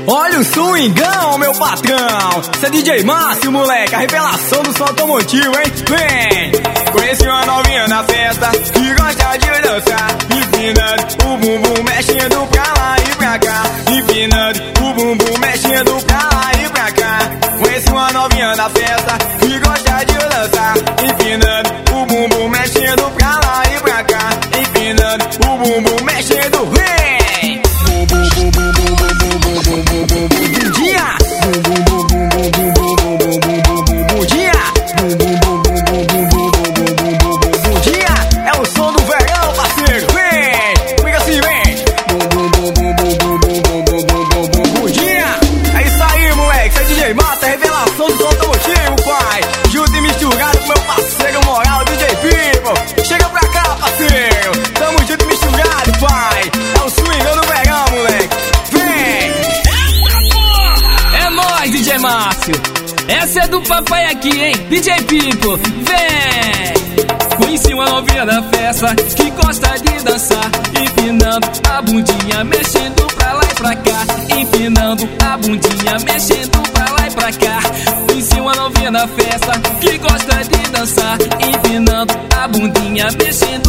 Olha o swingão, meu patrão. Cê é DJ Márcio, moleque, a revelação do som automotivo, hein? Vem! Conheci uma novinha na festa que gosta de dançar, empinando o bumbum, mexendo pra lá e pra cá, empinando o bumbum, mexendo pra lá e pra cá. Conheci uma novinha na festa que gosta de dançar, empinando o bumbum, mexendo pra lá e pra cá, empinando o bumbum, mexendo, vem! Bundinha! Bundinha! Bundinha! É o som do verão, parceiro! Vem! Fica assim, vem! Bundinha! É isso aí, moleque! Você é DJ Mata, revelação do som automotivo, pai! Junto e misturado com meu parceiro moral, DJ People! Chega pra cá, parceiro! Tamo junto e misturado, pai! É o swingão do verão, moleque! DJ Márcio, essa é do papai aqui, hein? DJ Pipo, vem! Conheci uma novinha na festa que gosta de dançar, empinando a bundinha, mexendo pra lá e pra cá, empinando a bundinha, mexendo pra lá e pra cá. Conheci uma novinha na festa que gosta de dançar, empinando a bundinha, mexendo